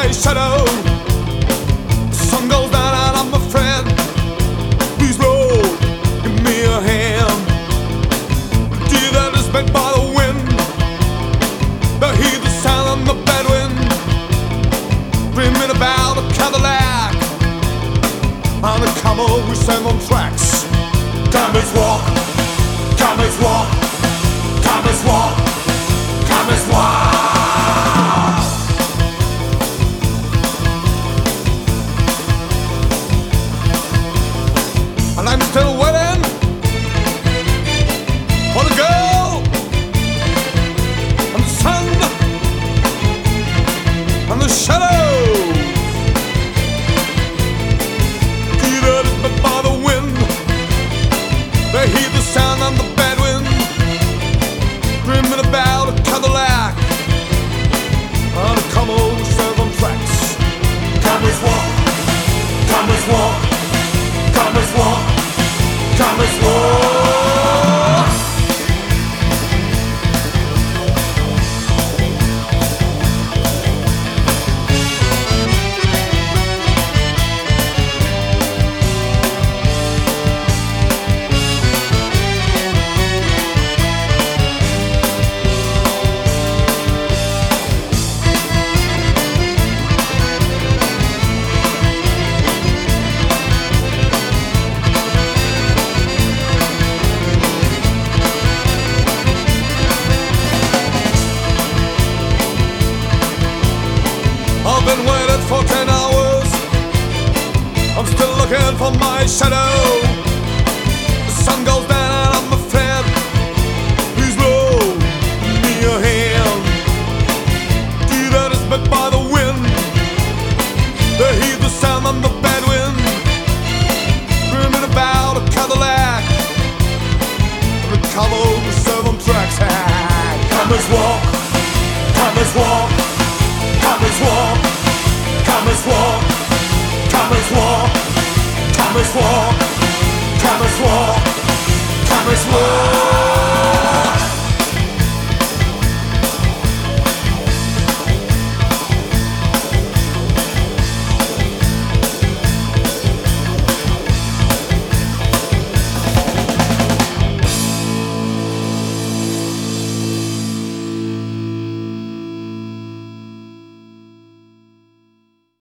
my shadow. The sun goes down and I'm afraid. Please, Lord, give me a hand. The deer that is made by the wind, the heat, the sound and the bad wind, dreaming about a Cadillac and a camel we send on tracks. Comets walk, comets walk, comets walk, comets walk. And I'm still waiting for the girl and the sun and the shadows. Peter is bit by the wind, they hear the sound and the bad wind, dreaming about a Cadillac and a camel with 7 tracks. Comets walk, comets walk, comets walk, comets walk. I've been waiting for 10 hours. I'm still looking for my shadow. The sun goes down and I'm afraid. Please, Lord, give me a hand. Deer that is bit by the wind, they hear the sound and the bad wind, dreaming about a Cadillac and a camel with 7 tracks. Comets walk, comets walk, comets walk, comets walk, comets walk, comets walk, comets walk, comets walk.